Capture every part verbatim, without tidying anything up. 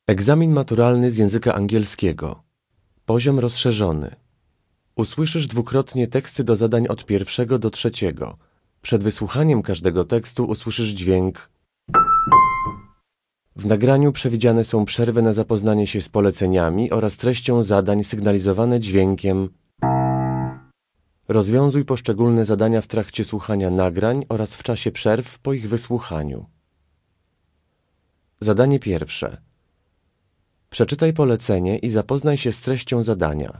Egzamin maturalny z języka angielskiego. Poziom rozszerzony. Usłyszysz dwukrotnie teksty do zadań od pierwszego do trzeciego. Przed wysłuchaniem każdego tekstu usłyszysz dźwięk. W nagraniu przewidziane są przerwy na zapoznanie się z poleceniami oraz treścią zadań sygnalizowane dźwiękiem. Rozwiązuj poszczególne zadania w trakcie słuchania nagrań oraz w czasie przerw po ich wysłuchaniu. Zadanie pierwsze. Przeczytaj polecenie i zapoznaj się z treścią zadania.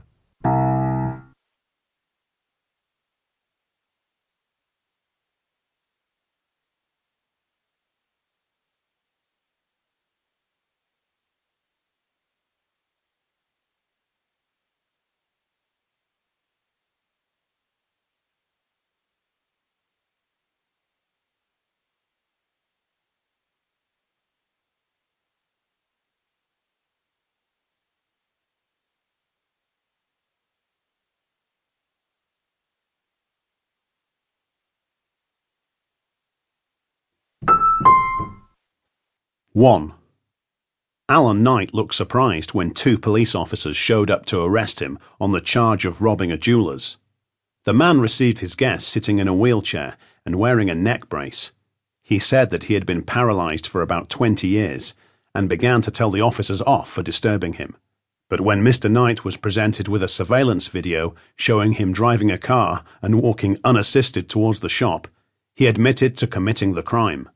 one. Alan Knight looked surprised when two police officers showed up to arrest him on the charge of robbing a jeweller's. The man received his guest sitting in a wheelchair and wearing a neck brace. He said that he had been paralysed for about twenty years and began to tell the officers off for disturbing him. But when Mister Knight was presented with a surveillance video showing him driving a car and walking unassisted towards the shop, he admitted to committing the crime.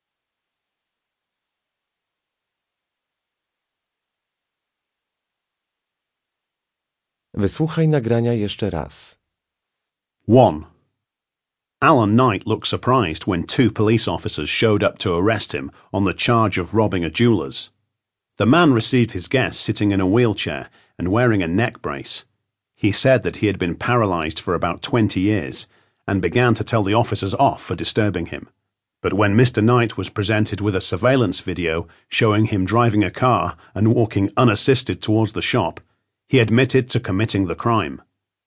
Wysłuchaj nagrania jeszcze raz. one. Alan Knight looked surprised when two police officers showed up to arrest him on the charge of robbing a jeweller's. The man received his guest sitting in a wheelchair and wearing a neck brace. He said that he had been paralysed for about twenty years and began to tell the officers off for disturbing him. But when Mister Knight was presented with a surveillance video showing him driving a car and walking unassisted towards the shop, he admitted to committing the crime.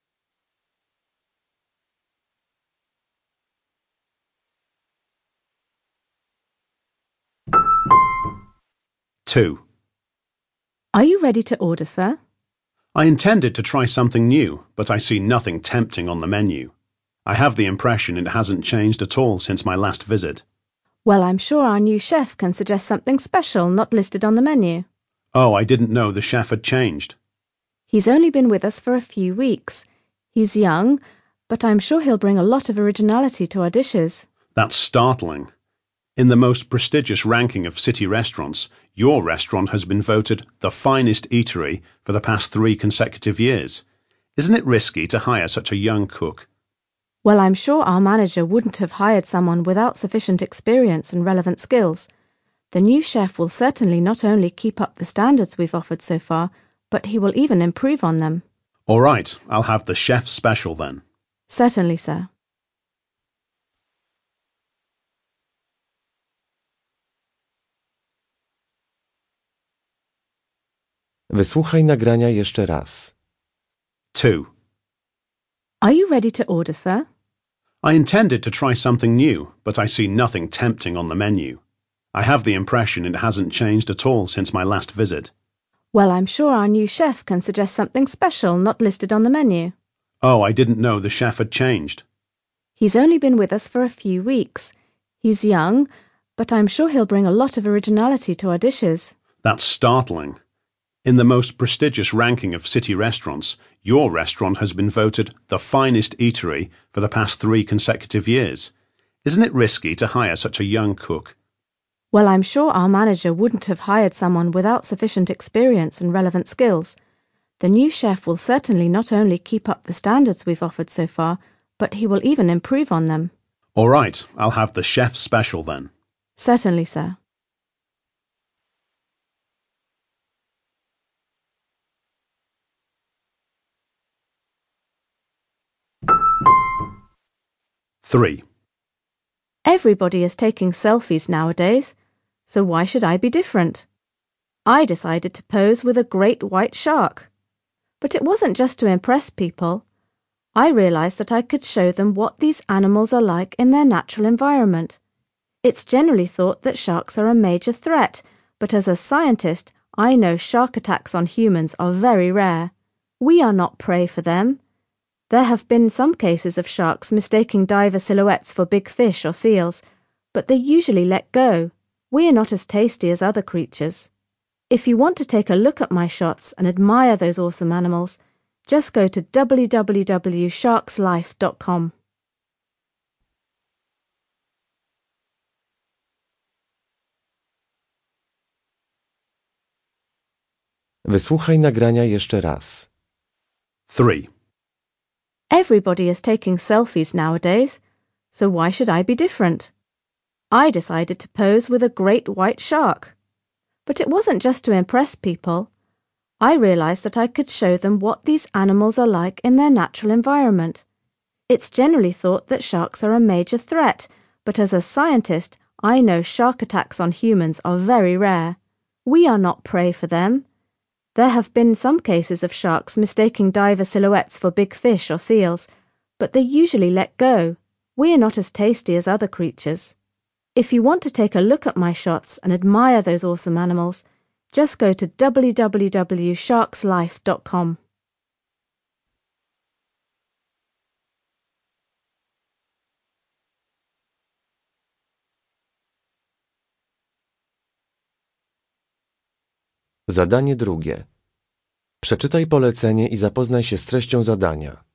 two. Are you ready to order, sir? I intended to try something new, but I see nothing tempting on the menu. I have the impression it hasn't changed at all since my last visit. Well, I'm sure our new chef can suggest something special not listed on the menu. Oh, I didn't know the chef had changed. He's only been with us for a few weeks. He's young, but I'm sure he'll bring a lot of originality to our dishes. That's startling. In the most prestigious ranking of city restaurants, your restaurant has been voted the finest eatery for the past three consecutive years. Isn't it risky to hire such a young cook? Well, I'm sure our manager wouldn't have hired someone without sufficient experience and relevant skills. The new chef will certainly not only keep up the standards we've offered so far, but he will even improve on them. All right, I'll have the chef special then. Certainly, sir. Wysłuchaj nagrania jeszcze raz. two. Are you ready to order, sir? I intended to try something new, but I see nothing tempting on the menu. I have the impression it hasn't changed at all since my last visit. Well, I'm sure our new chef can suggest something special not listed on the menu. Oh, I didn't know the chef had changed. He's only been with us for a few weeks. He's young, but I'm sure he'll bring a lot of originality to our dishes. That's startling. In the most prestigious ranking of city restaurants, your restaurant has been voted the finest eatery for the past three consecutive years. Isn't it risky to hire such a young cook? Well, I'm sure our manager wouldn't have hired someone without sufficient experience and relevant skills. The new chef will certainly not only keep up the standards we've offered so far, but he will even improve on them. All right, I'll have the chef special then. Certainly, sir. three. Everybody is taking selfies nowadays, so why should I be different? I decided to pose with a great white shark. But it wasn't just to impress people. I realised that I could show them what these animals are like in their natural environment. It's generally thought that sharks are a major threat, but as a scientist, I know shark attacks on humans are very rare. We are not prey for them. There have been some cases of sharks mistaking diver silhouettes for big fish or seals, but they usually let go. We are not as tasty as other creatures. If you want to take a look at my shots and admire those awesome animals, just go to w w w dot sharks life dot com. Wysłuchaj nagrania jeszcze raz. three. Everybody is taking selfies nowadays, so why should I be different? I decided to pose with a great white shark. But it wasn't just to impress people. I realized that I could show them what these animals are like in their natural environment. It's generally thought that sharks are a major threat, but as a scientist, I know shark attacks on humans are very rare. We are not prey for them. There have been some cases of sharks mistaking diver silhouettes for big fish or seals, but they usually let go. We are not as tasty as other creatures. If you want to take a look at my shots and admire those awesome animals, just go to w w w dot sharks life dot com. Zadanie drugie. Przeczytaj polecenie i zapoznaj się z treścią zadania.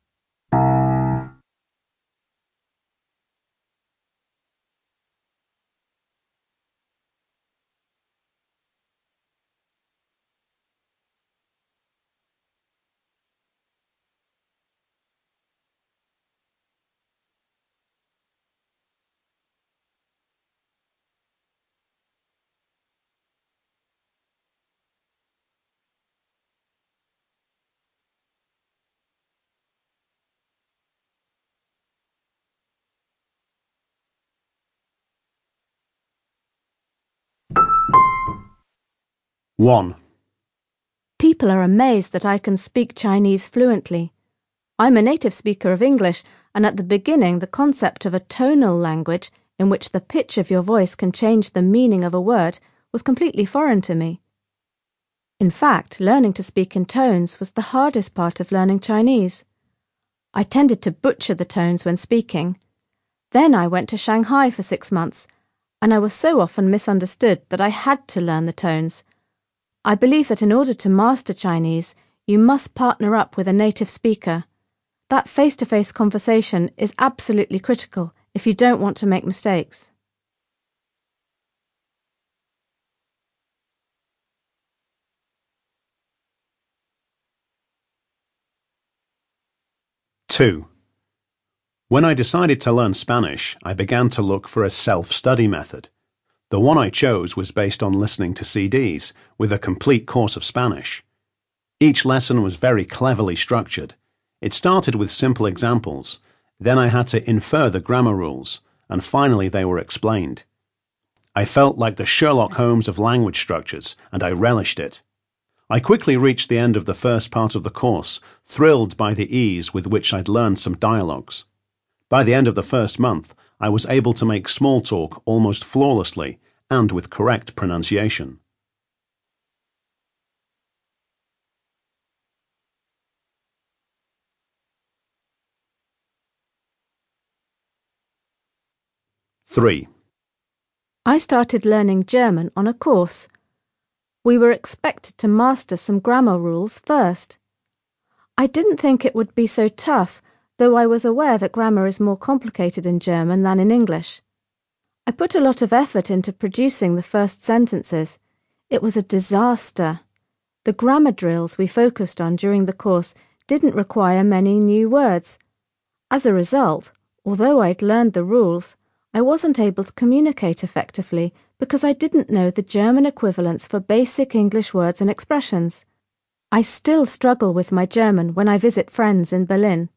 one. People are amazed that I can speak Chinese fluently. I'm a native speaker of English, and at the beginning the concept of a tonal language in which the pitch of your voice can change the meaning of a word was completely foreign to me. In fact, learning to speak in tones was the hardest part of learning Chinese. I tended to butcher the tones when speaking. Then I went to Shanghai for six months, and I was so often misunderstood that I had to learn the tones. I believe that in order to master Chinese, you must partner up with a native speaker. That face-to-face conversation is absolutely critical if you don't want to make mistakes. two. When I decided to learn Spanish, I began to look for a self-study method. The one I chose was based on listening to C Ds, with a complete course of Spanish. Each lesson was very cleverly structured. It started with simple examples, then I had to infer the grammar rules, and finally they were explained. I felt like the Sherlock Holmes of language structures, and I relished it. I quickly reached the end of the first part of the course, thrilled by the ease with which I'd learned some dialogues. By the end of the first month, I was able to make small talk almost flawlessly and with correct pronunciation. three. I started learning German on a course. We were expected to master some grammar rules first. I didn't think it would be so tough, though I was aware that grammar is more complicated in German than in English. I put a lot of effort into producing the first sentences. It was a disaster. The grammar drills we focused on during the course didn't require many new words. As a result, although I'd learned the rules, I wasn't able to communicate effectively because I didn't know the German equivalents for basic English words and expressions. I still struggle with my German when I visit friends in Berlin.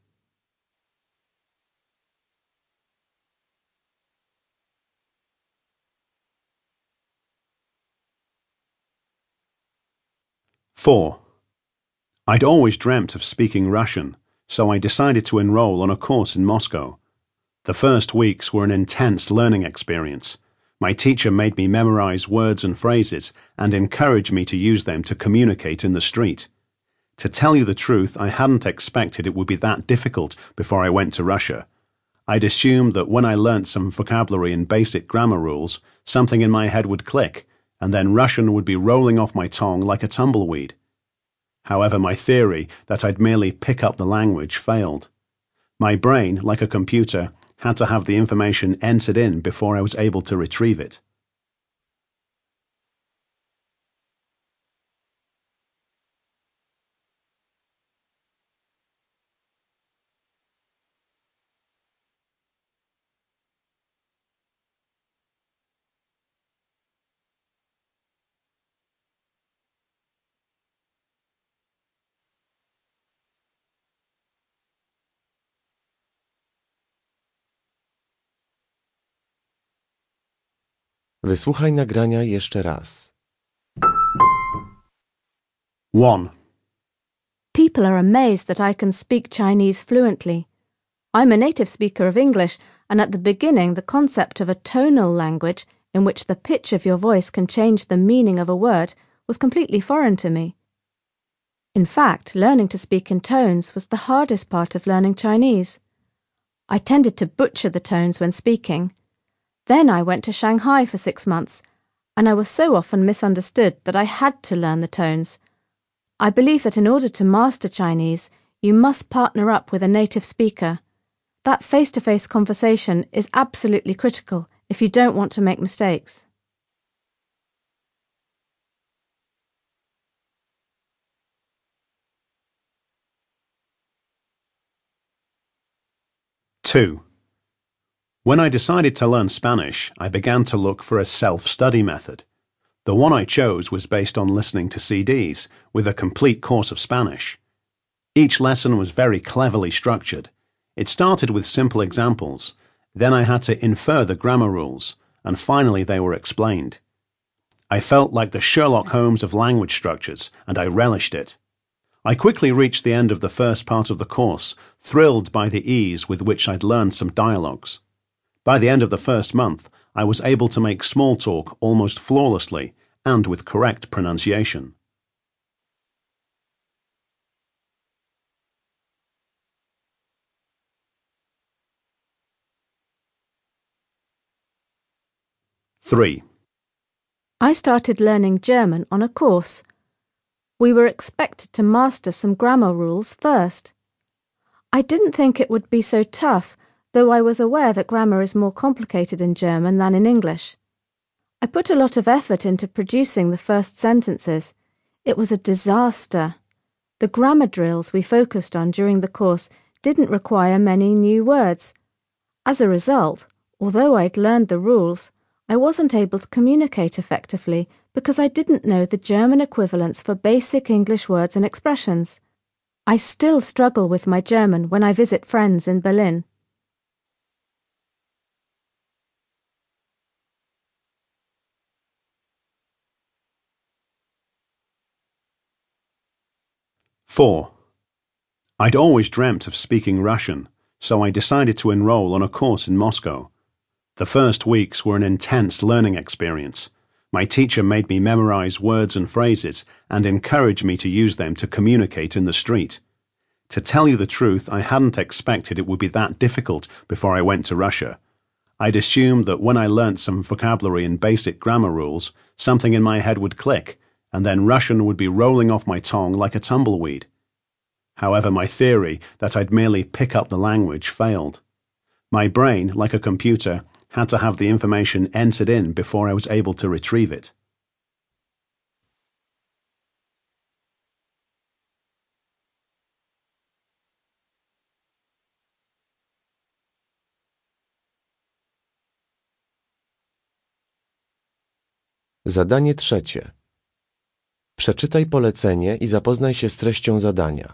four. I'd always dreamt of speaking Russian, so I decided to enroll on a course in Moscow. The first weeks were an intense learning experience. My teacher made me memorize words and phrases and encouraged me to use them to communicate in the street. To tell you the truth, I hadn't expected it would be that difficult before I went to Russia. I'd assumed that when I learnt some vocabulary and basic grammar rules, something in my head would click, and then Russian would be rolling off my tongue like a tumbleweed. However, my theory that I'd merely pick up the language failed. My brain, like a computer, had to have the information entered in before I was able to retrieve it. Wysłuchaj nagrania jeszcze raz. one. People are amazed that I can speak Chinese fluently. I'm a native speaker of English, and at the beginning the concept of a tonal language in which the pitch of your voice can change the meaning of a word was completely foreign to me. In fact, learning to speak in tones was the hardest part of learning Chinese. I tended to butcher the tones when speaking. Then I went to Shanghai for six months, and I was so often misunderstood that I had to learn the tones. I believe that in order to master Chinese, you must partner up with a native speaker. That face-to-face conversation is absolutely critical if you don't want to make mistakes. two. When I decided to learn Spanish, I began to look for a self-study method. The one I chose was based on listening to C Ds, with a complete course of Spanish. Each lesson was very cleverly structured. It started with simple examples, then I had to infer the grammar rules, and finally they were explained. I felt like the Sherlock Holmes of language structures, and I relished it. I quickly reached the end of the first part of the course, thrilled by the ease with which I'd learned some dialogues. By the end of the first month, I was able to make small talk almost flawlessly and with correct pronunciation. three. I started learning German on a course. We were expected to master some grammar rules first. I didn't think it would be so tough, though I was aware that grammar is more complicated in German than in English. I put a lot of effort into producing the first sentences. It was a disaster. The grammar drills we focused on during the course didn't require many new words. As a result, although I'd learned the rules, I wasn't able to communicate effectively because I didn't know the German equivalents for basic English words and expressions. I still struggle with my German when I visit friends in Berlin. four. I'd always dreamt of speaking Russian, so I decided to enroll on a course in Moscow. The first weeks were an intense learning experience. My teacher made me memorize words and phrases and encouraged me to use them to communicate in the street. To tell you the truth, I hadn't expected it would be that difficult before I went to Russia. I'd assumed that when I learnt some vocabulary and basic grammar rules, something in my head would click, and then Russian would be rolling off my tongue like a tumbleweed. However, my theory that I'd merely pick up the language failed. My brain, like a computer, had to have the information entered in before I was able to retrieve it. Zadanie trzecie. Przeczytaj polecenie i zapoznaj się z treścią zadania.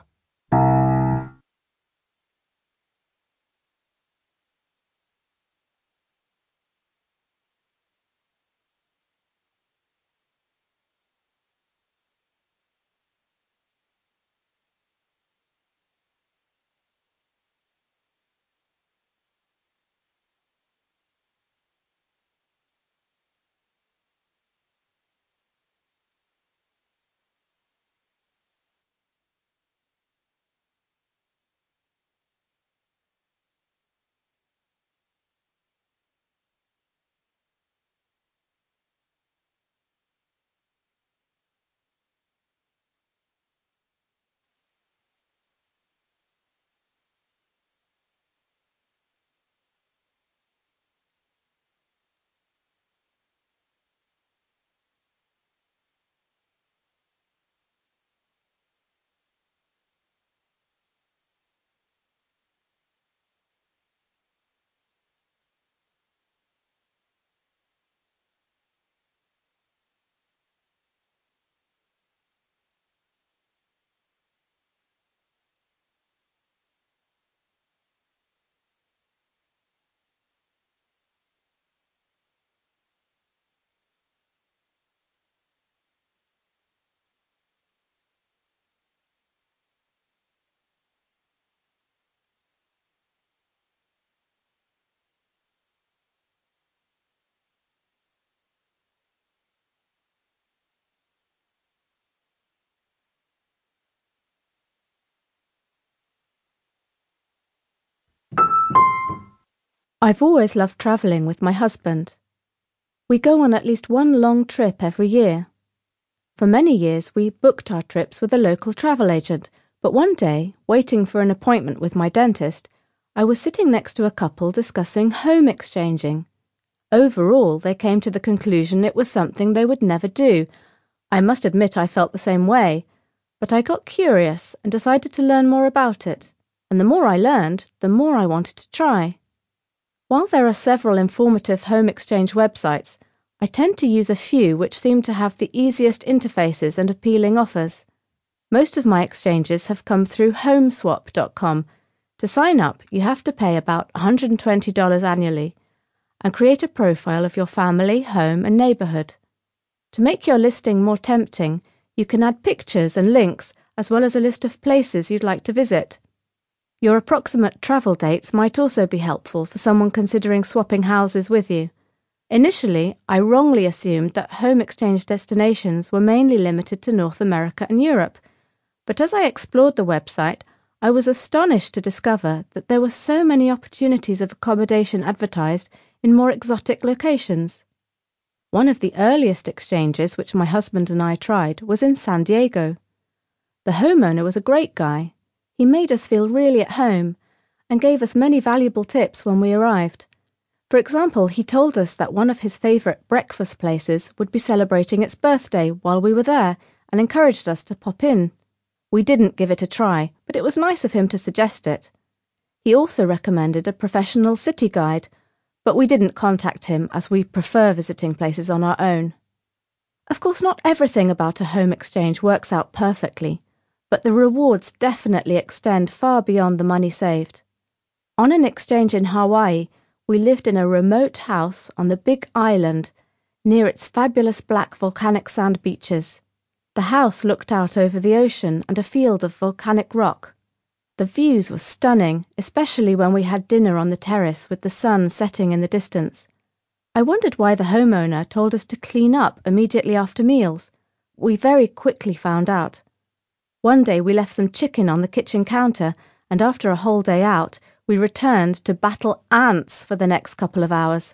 I've always loved travelling with my husband. We go on at least one long trip every year. For many years we booked our trips with a local travel agent, but one day, waiting for an appointment with my dentist, I was sitting next to a couple discussing home exchanging. Overall, they came to the conclusion it was something they would never do. I must admit I felt the same way, but I got curious and decided to learn more about it, and the more I learned, the more I wanted to try. While there are several informative home exchange websites, I tend to use a few which seem to have the easiest interfaces and appealing offers. Most of my exchanges have come through home swap dot com. To sign up, you have to pay about one hundred twenty dollars annually and create a profile of your family, home, and neighbourhood. To make your listing more tempting, you can add pictures and links as well as a list of places you'd like to visit. Your approximate travel dates might also be helpful for someone considering swapping houses with you. Initially, I wrongly assumed that home exchange destinations were mainly limited to North America and Europe, but as I explored the website, I was astonished to discover that there were so many opportunities of accommodation advertised in more exotic locations. One of the earliest exchanges which my husband and I tried was in San Diego. The homeowner was a great guy. He made us feel really at home and gave us many valuable tips when we arrived. For example, he told us that one of his favourite breakfast places would be celebrating its birthday while we were there and encouraged us to pop in. We didn't give it a try, but it was nice of him to suggest it. He also recommended a professional city guide, but we didn't contact him as we prefer visiting places on our own. Of course, not everything about a home exchange works out perfectly, but the rewards definitely extend far beyond the money saved. On an exchange in Hawaii, we lived in a remote house on the Big Island, near its fabulous black volcanic sand beaches. The house looked out over the ocean and a field of volcanic rock. The views were stunning, especially when we had dinner on the terrace with the sun setting in the distance. I wondered why the homeowner told us to clean up immediately after meals. We very quickly found out. One day we left some chicken on the kitchen counter, and after a whole day out, we returned to battle ants for the next couple of hours.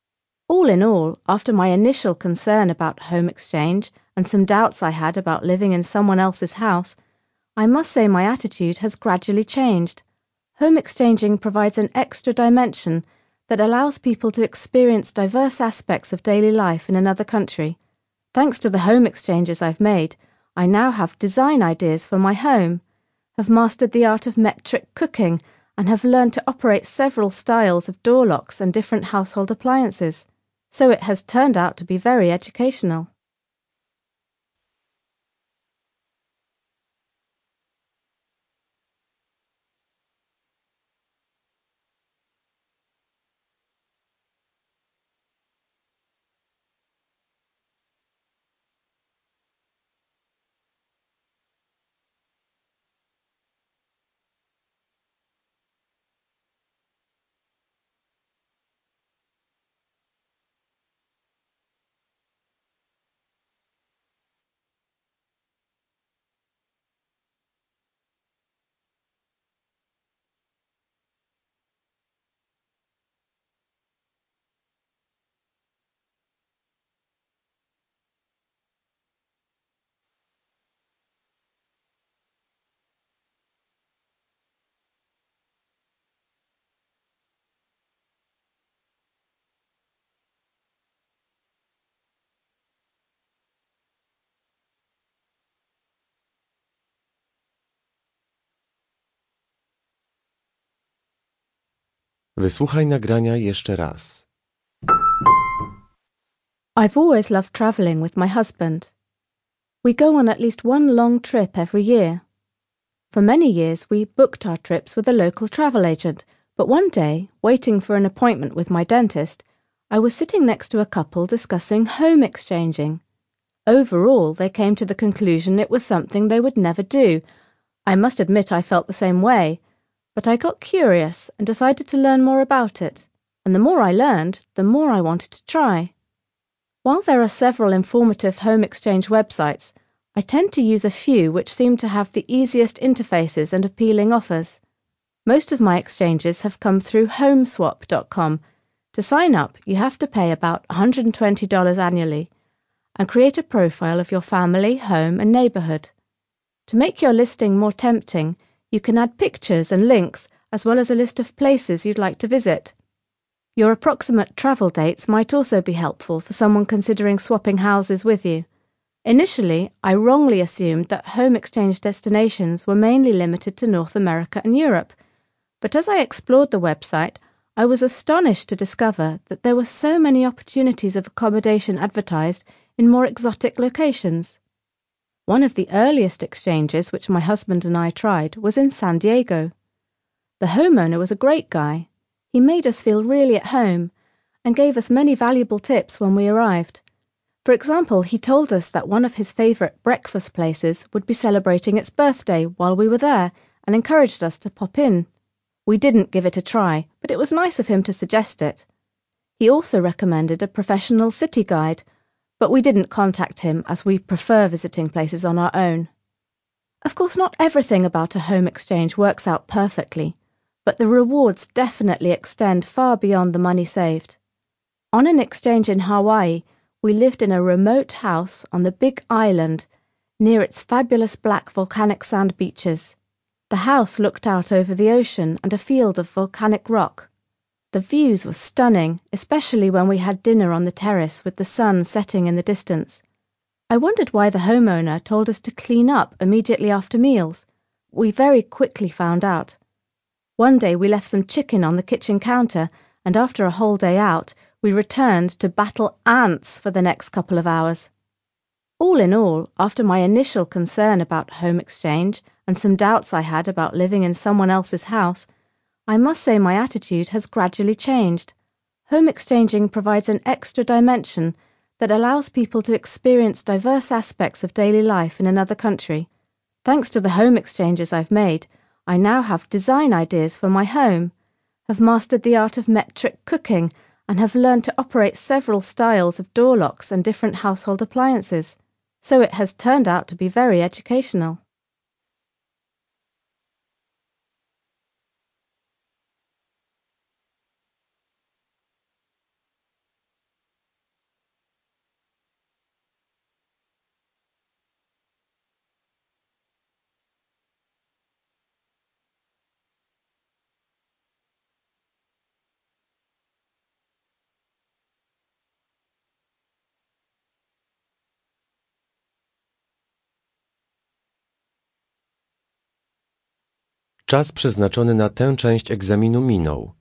All in all, after my initial concern about home exchange and some doubts I had about living in someone else's house, I must say my attitude has gradually changed. Home exchanging provides an extra dimension that allows people to experience diverse aspects of daily life in another country. Thanks to the home exchanges I've made, I now have design ideas for my home, have mastered the art of metric cooking, and have learned to operate several styles of door locks and different household appliances. So it has turned out to be very educational. Wysłuchaj nagrania jeszcze raz. I've always loved travelling with my husband. We go on at least one long trip every year. For many years we booked our trips with a local travel agent, but one day, waiting for an appointment with my dentist, I was sitting next to a couple discussing home exchanging. Overall, they came to the conclusion it was something they would never do. I must admit I felt the same way, but I got curious and decided to learn more about it, and the more I learned, the more I wanted to try. While there are several informative home exchange websites, I tend to use a few which seem to have the easiest interfaces and appealing offers. Most of my exchanges have come through homeswap dot com. To sign up, you have to pay about one hundred twenty dollars annually and create a profile of your family, home, and neighborhood. To make your listing more tempting, you can add pictures and links as well as a list of places you'd like to visit. Your approximate travel dates might also be helpful for someone considering swapping houses with you. Initially, I wrongly assumed that home exchange destinations were mainly limited to North America and Europe, but as I explored the website, I was astonished to discover that there were so many opportunities of accommodation advertised in more exotic locations. One of the earliest exchanges which my husband and I tried was in San Diego. The homeowner was a great guy. He made us feel really at home and gave us many valuable tips when we arrived. For example, he told us that one of his favourite breakfast places would be celebrating its birthday while we were there and encouraged us to pop in. We didn't give it a try, but it was nice of him to suggest it. He also recommended a professional city guide, but we didn't contact him as we prefer visiting places on our own. Of course, not everything about a home exchange works out perfectly, but the rewards definitely extend far beyond the money saved. On an exchange in Hawaii, we lived in a remote house on the Big Island near its fabulous black volcanic sand beaches. The house looked out over the ocean and a field of volcanic rock. The views were stunning, especially when we had dinner on the terrace with the sun setting in the distance. I wondered why the homeowner told us to clean up immediately after meals. We very quickly found out. One day we left some chicken on the kitchen counter, and after a whole day out, we returned to battle ants for the next couple of hours. All in all, after my initial concern about home exchange and some doubts I had about living in someone else's house, I must say my attitude has gradually changed. Home exchanging provides an extra dimension that allows people to experience diverse aspects of daily life in another country. Thanks to the home exchanges I've made, I now have design ideas for my home, have mastered the art of metric cooking, and have learned to operate several styles of door locks and different household appliances. So it has turned out to be very educational. Czas przeznaczony na tę część egzaminu minął.